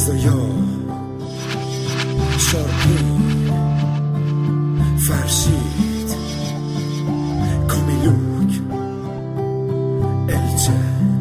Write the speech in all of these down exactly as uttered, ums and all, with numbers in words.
رضایا شارپی فرشید کامیلوک الچه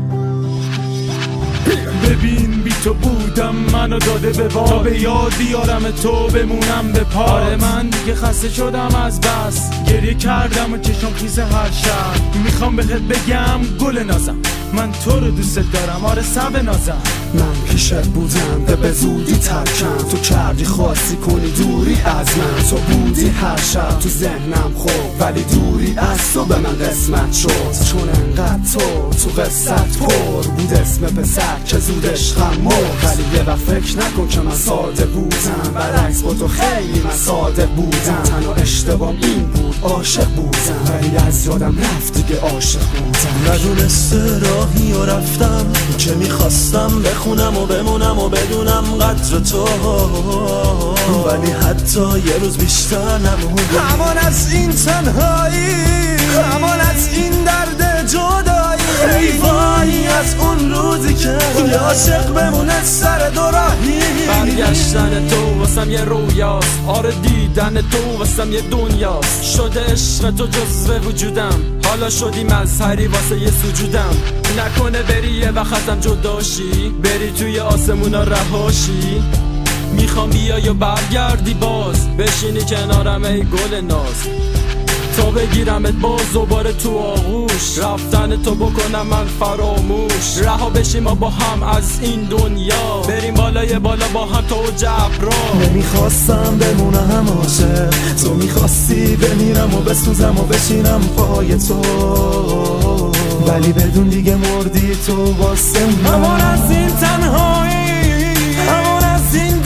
ببین بی تو بودم منو داده به باد تا به یاد بیارم تو بمونم به پاد. آره من دیگه خسته شدم از بس گریه کردم و چشم خیز هر شب. میخوام بهت بگم گل نازم من تو رو دوست دارم. آره سب نازم من پیشت بودم به به زودی ترکم تو کردی خواستی کنی دوری از من. تو بودی هر شب تو ذهنم خوب ولی دوری از تو به من قسمت شد. چون انقدر تو تو قصت پر بود اسم پسر که زود عشقم مرد. ولی یه وقت فکر نکن که من ساده بودم برعکس با تو خیلی من ساده بودم. تنها اشتباهم این بود عاشق بودم ولی از یادم رفت دیگه عاشق بودم. ندونسته راهی و رفتم که میخواستم بخونم و بمونم و بدونم قدر تو ولی حتی یه روز بیشتر نموندم. همان از این تنهایی همان از این درد جدایی ای وای از اون روزی که یه عاشق بمونه سر دو راهی. برگشتن تو واسم یه رویاست. آره دیدن تو واسم یه دنیاست. شده عشق تو جزو وجودم حالا شدی مظهری واسه یه سجودم. نکنه بری یه وقتم جداشی بری توی آسمونا رهاشی. میخوام بیای و برگردی باز بشینی کنارم ای گل ناز. تا بگیرمت باز دوباره تو آغوش رفتن تو بکنم من فراموش. رها بشیم ما با هم از این دنیا بریم بالای بالا با هم تو جبران. نمیخواستم بمونم عاشق تو میخواستی بمیرم و بسوزم و بشینم پای تو ولی بدون دیگه مردی تو واسه من. همان از این تنهایی همان از این